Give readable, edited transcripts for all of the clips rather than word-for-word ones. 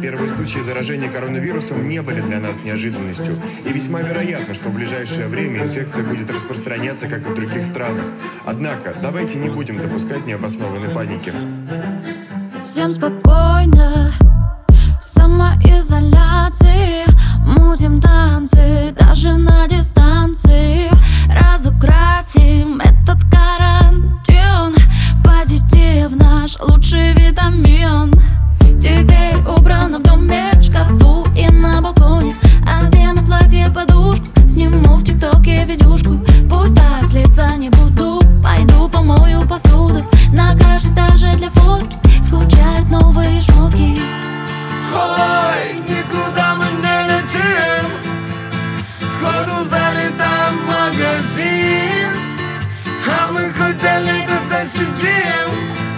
Первые случаи заражения коронавирусом не были для нас неожиданностью, и весьма вероятно, что в ближайшее время инфекция будет распространяться, как и в других странах. Однако, давайте не будем допускать необоснованной паники. Всем спокойно, в самоизоляции мутим танцы, даже на дистанции. Разукрасим этот карантин, позитив наш лучший витамин. Теперь убрано в доме, в шкафу и на балконе. Одену платье, подушку, сниму в ТикТоке видюшку. Пусть так с лица не буду, пойду помою посуду. Накрашусь даже для фотки, скучают новые шмотки. Ой, никуда мы не летим, сходу залетаем в магазин. А мы хотели туда сидим,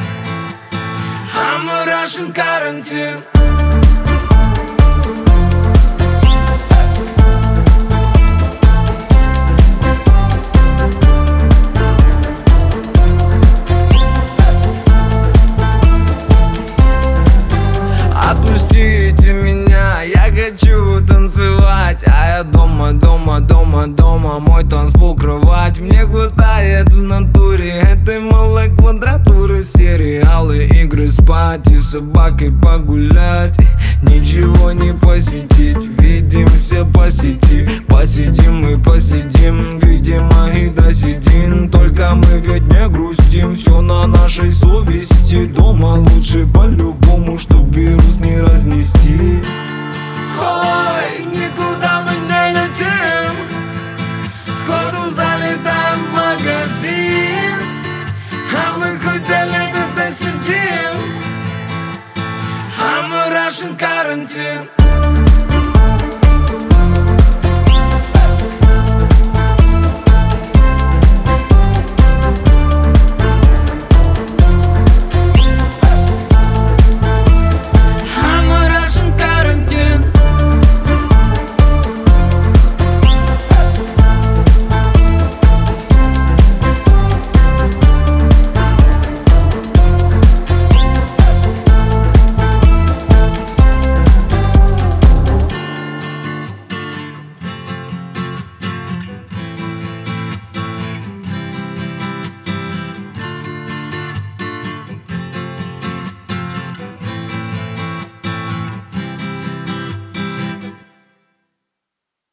а мы Russian карантин. Отпустите меня, я хочу танцевать, а я дома, мой танцпол, кровать. Мне хватает в натуре этой малой квадратуры. Сериалы, игры, спать и с собакой погулять. Ничего не посетить, видимся по сети. Посидим и посидим, видимо и досидим. Только мы ведь не грустим, все на нашей совести. Дома лучше по-любому, чтоб вирус не разнести. Ой, никуда мы не летим, сходу залетаем в магазин. А мы хотели туда сидим, а мы Russian карантин.